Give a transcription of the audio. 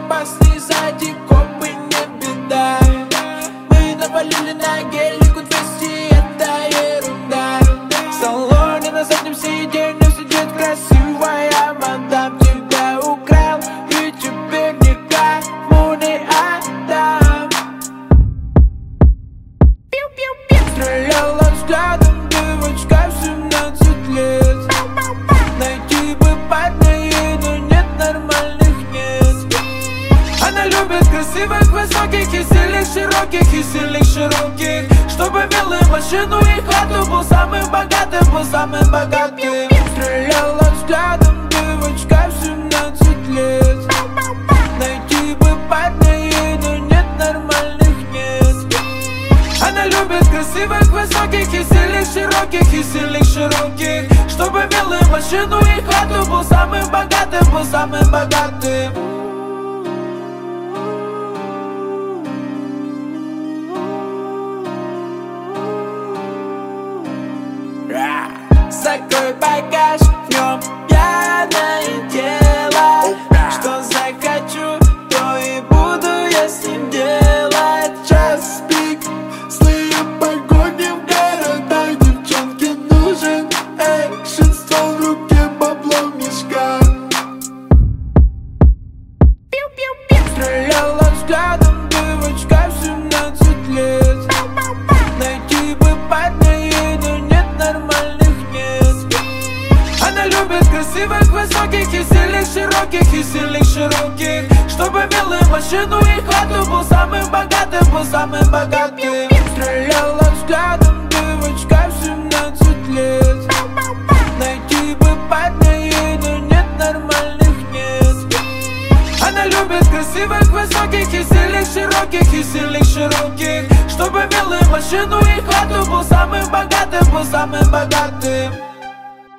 опасный, сзади копы, не беда. Мы навалили на гелику 200, это ерунда. В салоне на заднем сиденье сидит красивая мадам. Тебя украл и теперь никому не отдам. Стреляла взглядом девочка в 17 лет. Найти бы парней, но нет нормальных, нет. Она любит красивых, высоких и сильных, широких и сильных, широких. Чтобы вела машину и хату, был самым богатым, был самым богатым. Стреляла взглядом девочка в 17 лет. Найти бы парней, но нет нормальных, нет. Она любит красивых, высоких и сильных, широких и сильных, широких. Чтобы вела машину и хату, был самым богатым, был самым богатым. Закрой багаж, в нем пьяное тело. Что захочу, то и буду я с ним делать. Час пик, злые погони в городах. Девчонке нужен экшен, ствол в руке, бабло в мешках. Стреляла взглядом девочка в 17 лет. Найти бы парней, но нет нормальных, нет. Она любит красивых, высоких и сильных, широких и сильных, широких. Чтобы вела машину и хату, был самым богатым, был самым богатым. Стреляла взглядом девочка в 17 лет. Найти бы парней, но нет нормальных, нет. Она любит красивых, высоких и сильных, широких и сильных, широких. Чтобы вела машину и хату, был самым богатым, был самым богатым.